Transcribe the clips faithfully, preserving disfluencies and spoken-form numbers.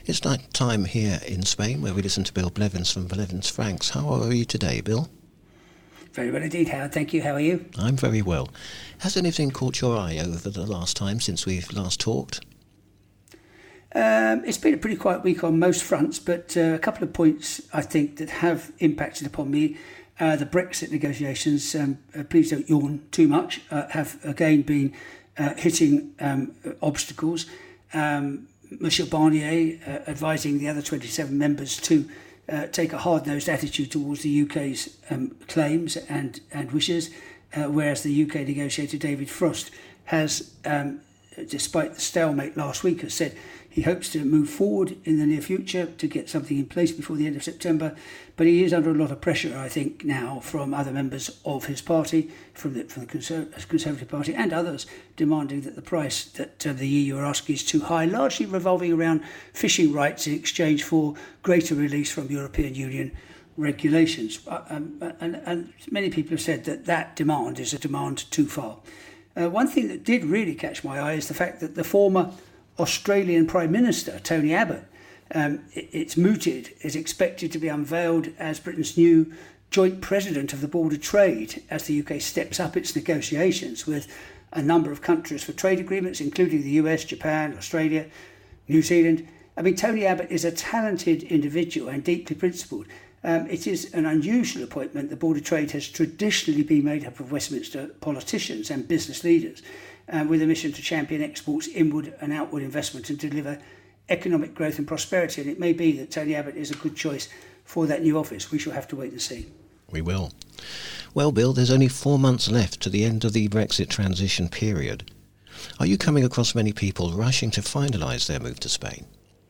It's like time here in Spain where we listen to Bill Blevins from Blevins Franks. How are you today, Bill? Very well indeed, Howard. Thank you. How are you? I'm very well. Has anything caught your eye over the last time since we've last talked? Um, it's been a pretty quiet week on most fronts, but uh, a couple of points I think that have impacted upon me. Uh, the Brexit negotiations, um, uh, please don't yawn too much, uh, have again been uh, hitting um, obstacles. Um, Michel Barnier uh, advising the other twenty-seven members to uh, take a hard-nosed attitude towards the U K's um, claims and, and wishes, uh, whereas the U K negotiator David Frost has, um, despite the stalemate last week, has said he hopes to move forward in the near future to get something in place before the end of September, but he is under a lot of pressure, I think, now from other members of his party, from the, from the Conser- Conservative Party and others, demanding that the price that uh, the E U are asking is too high, largely revolving around fishing rights in exchange for greater release from European Union regulations. Uh, um, and, and many people have said that that demand is a demand too far. Uh, one thing that did really catch my eye is the fact that the former Australian Prime Minister, Tony Abbott, um, it, it's mooted, is expected to be unveiled as Britain's new joint president of the Board of Trade as the U K steps up its negotiations with a number of countries for trade agreements, including the U S, Japan, Australia, New Zealand. I mean, Tony Abbott is a talented individual and deeply principled. Um, it is an unusual appointment. The Board of Trade has traditionally been made up of Westminster politicians and business leaders, uh, with a mission to champion exports, inward and outward investment, and deliver economic growth and prosperity. And it may be that Tony Abbott is a good choice for that new office. We shall have to wait and see. We will. Well, Bill, there's only four months left to the end of the Brexit transition period. Are you coming across many people rushing to finalise their move to Spain?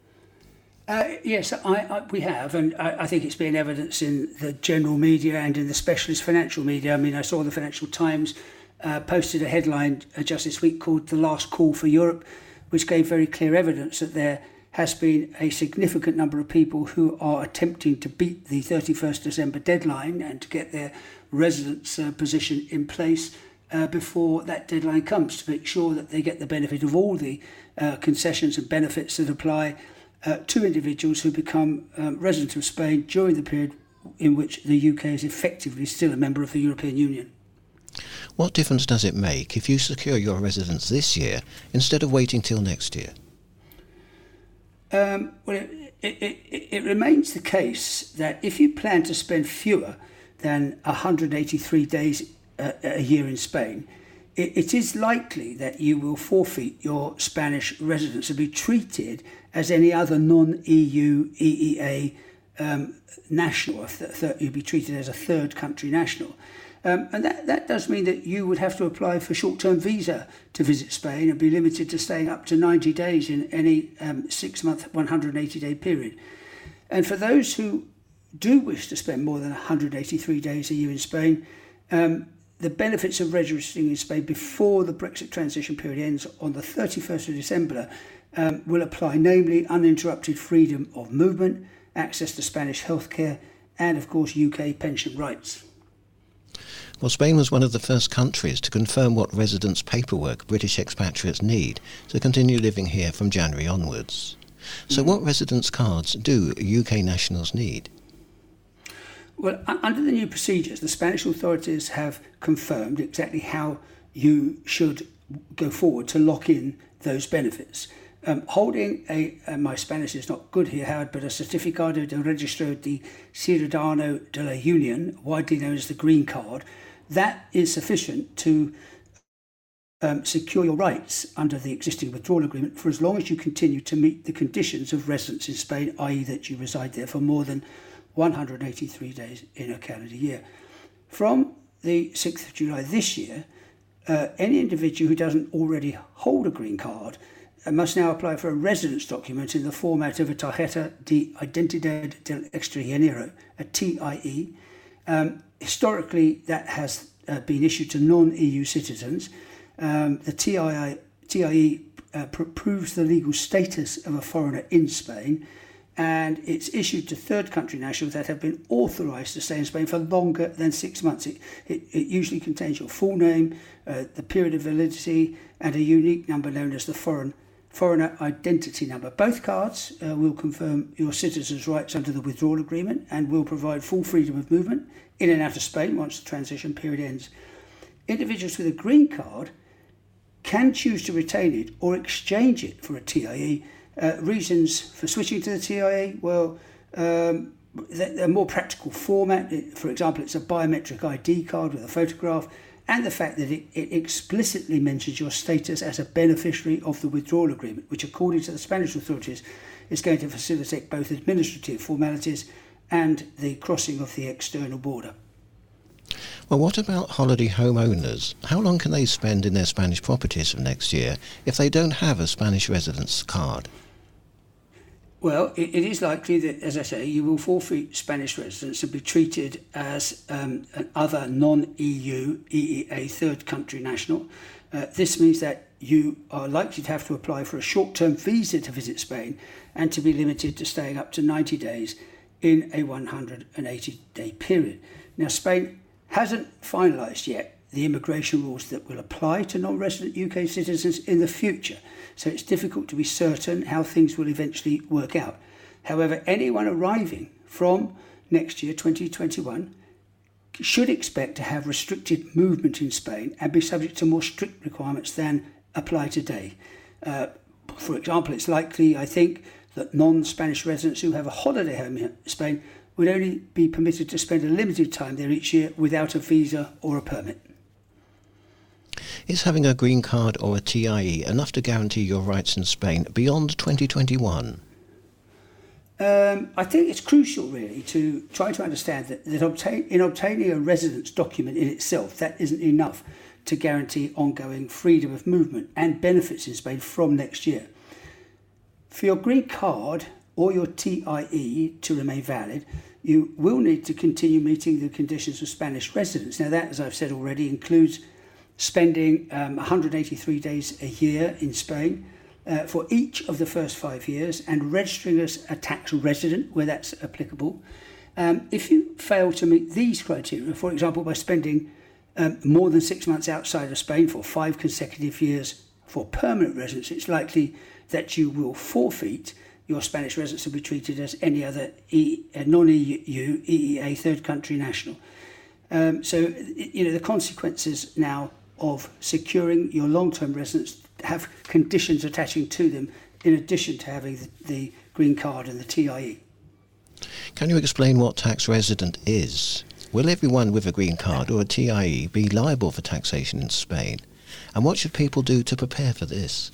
Uh, yes, I, I, we have, and I, I think it's been evidenced in the general media and in the specialist financial media. I mean, I saw the Financial Times uh, posted a headline uh, just this week called "The Last Call for Europe," which gave very clear evidence that there has been a significant number of people who are attempting to beat the thirty-first December deadline and to get their residence uh, position in place uh, before that deadline comes, to make sure that they get the benefit of all the uh, concessions and benefits that apply Uh, to individuals who become um, residents of Spain during the period in which the U K is effectively still a member of the European Union. What difference does it make if you secure your residence this year instead of waiting till next year? Um, well, it, it, it, it remains the case that if you plan to spend fewer than one hundred eighty-three days uh, a year in Spain, it, it is likely that you will forfeit your Spanish residence and be treated as any other non-E U, E E A um, national. Th- th- you'd be treated as a third country national. Um, and that, that does mean that you would have to apply for short-term visa to visit Spain and be limited to staying up to ninety days in any um, six-month, one hundred eighty day period. And for those who do wish to spend more than one hundred eighty-three days a year in Spain, um, the benefits of registering in Spain before the Brexit transition period ends on the thirty-first of December um, will apply, namely uninterrupted freedom of movement, access to Spanish healthcare, and of course U K pension rights. Well, Spain was one of the first countries to confirm what residence paperwork British expatriates need to continue living here from January onwards. So mm-hmm. What residence cards do U K nationals need? Well, under the new procedures, the Spanish authorities have confirmed exactly how you should go forward to lock in those benefits. Um, holding a, uh, my Spanish is not good here, Howard, but a Certificado de Registro de Ciudadano de la Union, widely known as the Green Card, that is sufficient to um, secure your rights under the existing withdrawal agreement for as long as you continue to meet the conditions of residence in Spain, that is that you reside there for more than one hundred eighty-three days in a calendar year. From the sixth of July this year, uh, any individual who doesn't already hold a green card uh, must now apply for a residence document in the format of a Tarjeta de Identidad del Extranjero, a T I E. Um, historically, that has uh, been issued to non-E U citizens. Um, the T I E uh, pr- proves the legal status of a foreigner in Spain, and it's issued to third country nationals that have been authorised to stay in Spain for longer than six months. It, it, it usually contains your full name, uh, the period of validity, and a unique number known as the foreign foreigner identity number. Both cards uh, will confirm your citizens' rights under the withdrawal agreement and will provide full freedom of movement in and out of Spain once the transition period ends. Individuals with a green card can choose to retain it or exchange it for a T I E. Uh, reasons for switching to the T I E, well, um, they're more practical format. It, for example, it's a biometric I D card with a photograph, and the fact that it, it explicitly mentions your status as a beneficiary of the withdrawal agreement, which, according to the Spanish authorities, is going to facilitate both administrative formalities and the crossing of the external border. Well, what about holiday homeowners? How long can they spend in their Spanish properties from next year if they don't have a Spanish residence card? Well, it, it is likely that, as I say, you will forfeit Spanish residence and be treated as um, an other non-E U, E E A third country national. Uh, this means that you are likely to have to apply for a short-term visa to visit Spain and to be limited to staying up to ninety days in a one hundred eighty day period. Now, Spain hasn't finalised yet the immigration rules that will apply to non-resident U K citizens in the future, so it's difficult to be certain how things will eventually work out. However, anyone arriving from next year, twenty twenty-one, should expect to have restricted movement in Spain and be subject to more strict requirements than apply today. Uh, for example, it's likely, I think, that non-Spanish residents who have a holiday home in Spain would only be permitted to spend a limited time there each year without a visa or a permit. Is having a green card or a T I E enough to guarantee your rights in Spain beyond twenty twenty-one? Um, I think it's crucial, really, to try to understand that, that obtain, in obtaining a residence document in itself, that isn't enough to guarantee ongoing freedom of movement and benefits in Spain from next year. For your green card or your T I E to remain valid, you will need to continue meeting the conditions of Spanish residence. Now that, as I've said already, includes spending um, one hundred eighty-three days a year in Spain uh, for each of the first five years and registering as a tax resident where that's applicable. Um, if you fail to meet these criteria, for example, by spending um, more than six months outside of Spain for five consecutive years for permanent residence, it's likely that you will forfeit your Spanish residence and be treated as any other e, non-E U, E E A third country national. Um, so, you know, the consequences now of securing your long-term residence have conditions attaching to them in addition to having the, the green card and the T I E. Can you explain what tax resident is? Will everyone with a green card or a T I E be liable for taxation in Spain? And what should people do to prepare for this?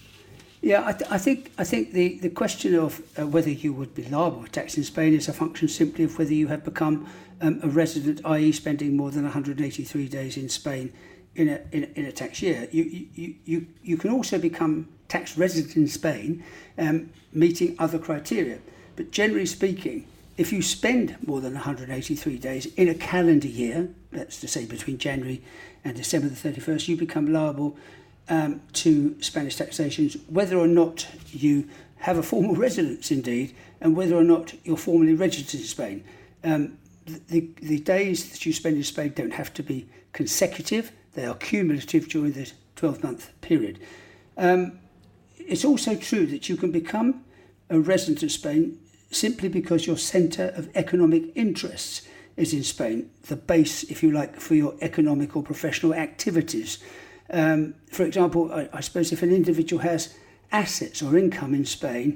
Yeah, I, th- I think I think the, the question of uh, whether you would be liable for tax in Spain is a function simply of whether you have become um, a resident, that is spending more than one hundred eighty-three days in Spain in a in, in a tax year. You, you you you can also become tax resident in Spain, um, meeting other criteria. But generally speaking, if you spend more than one hundred eighty-three days in a calendar year, that's to say between January and December the thirty-first, you become liable Um, to Spanish taxations, whether or not you have a formal residence indeed, and whether or not you're formally registered in Spain. Um, the, the days that you spend in Spain don't have to be consecutive, they are cumulative during the twelve-month period. Um, it's also true that you can become a resident of Spain simply because your centre of economic interests is in Spain, the base, if you like, for your economic or professional activities. Um, for example, I, I suppose if an individual has assets or income in Spain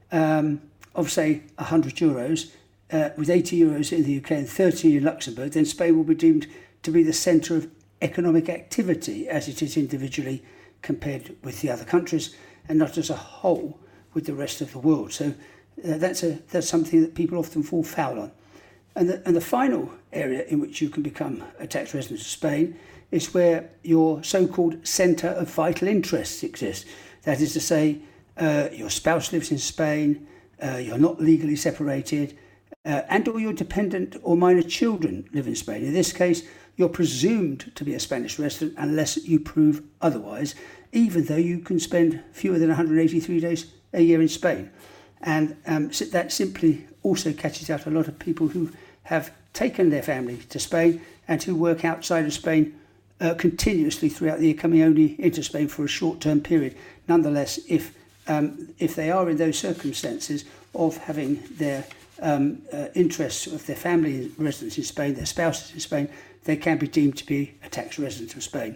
um, of, say, one hundred euros, uh, with eighty euros in the U K and thirty in Luxembourg, then Spain will be deemed to be the centre of economic activity as it is individually compared with the other countries and not as a whole with the rest of the world. So uh, that's a that's something that people often fall foul on. And the, and the final area in which you can become a tax resident of Spain is where your so-called centre of vital interests exists. That is to say, uh, your spouse lives in Spain, uh, you're not legally separated, uh, and or your dependent or minor children live in Spain. In this case, you're presumed to be a Spanish resident unless you prove otherwise, even though you can spend fewer than one hundred eighty-three days a year in Spain. And um, so that simply also catches out a lot of people who have taken their family to Spain and who work outside of Spain Uh, continuously throughout the year, coming only into Spain for a short-term period. Nonetheless, if um, if they are in those circumstances of having their um, uh, interests of their family residents in Spain, their spouses in Spain, they can be deemed to be a tax resident of Spain.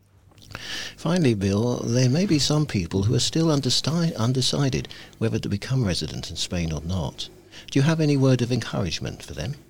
Finally, Bill, there may be some people who are still undeci- undecided whether to become resident in Spain or not. Do you have any word of encouragement for them?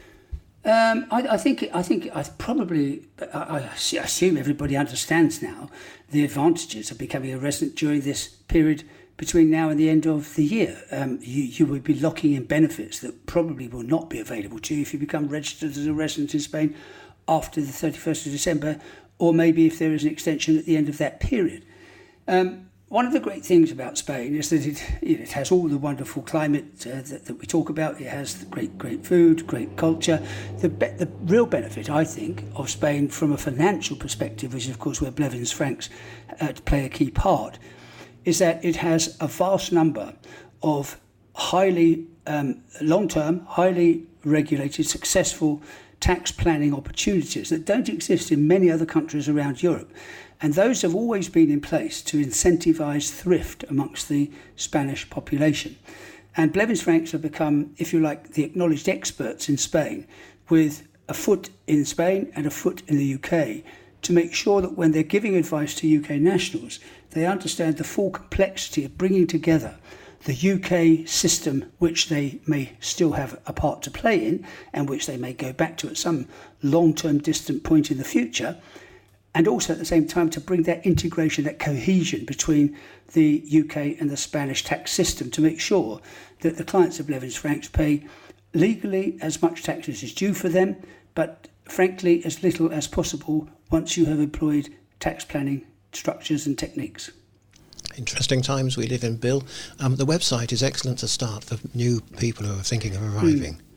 Um, I, I think I think I probably I, I assume everybody understands now the advantages of becoming a resident during this period between now and the end of the year. Um, you you would be locking in benefits that probably will not be available to you if you become registered as a resident in Spain after the thirty-first of December, or maybe if there is an extension at the end of that period. Um, One of the great things about Spain is that it, it has all the wonderful climate uh, that, that we talk about. It has great, great food, great culture. The, be- the real benefit, I think, of Spain from a financial perspective, which is, of course, where Blevins Franks uh, play a key part, is that it has a vast number of highly um, long-term, highly regulated, successful tax planning opportunities that don't exist in many other countries around Europe. And those have always been in place to incentivise thrift amongst the Spanish population. And Blevins Franks have become, if you like, the acknowledged experts in Spain, with a foot in Spain and a foot in the U K, to make sure that when they're giving advice to U K nationals, they understand the full complexity of bringing together the U K system, which they may still have a part to play in, and which they may go back to at some long-term distant point in the future, and also at the same time to bring that integration, that cohesion between the U K and the Spanish tax system to make sure that the clients of Blevins Franks pay legally as much tax as is due for them, but frankly as little as possible once you have employed tax planning structures and techniques. Interesting times we live in, Bill. Um, the website is excellent to start for new people who are thinking of arriving. Mm.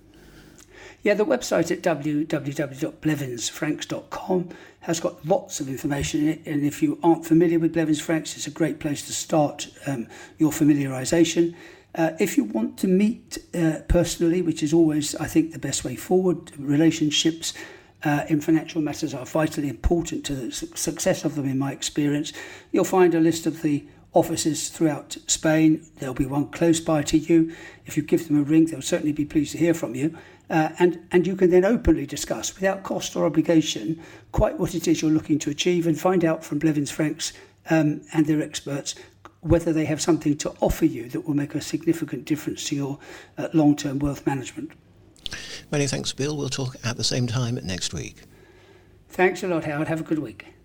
Yeah, the website at w w w dot blevins franks dot com has got lots of information in it, and if you aren't familiar with Blevins Franks, it's a great place to start um, your familiarisation. Uh, if you want to meet uh, personally, which is always, I think, the best way forward, relationships uh, in financial matters are vitally important to the su- success of them, in my experience. You'll find a list of the offices throughout Spain. There'll be one close by to you. If you give them a ring, they'll certainly be pleased to hear from you. Uh, and, and you can then openly discuss, without cost or obligation, quite what it is you're looking to achieve, and find out from Blevins Franks um, and their experts whether they have something to offer you that will make a significant difference to your uh, long-term wealth management. Many thanks, Bill. We'll talk at the same time next week. Thanks a lot, Howard. Have a good week.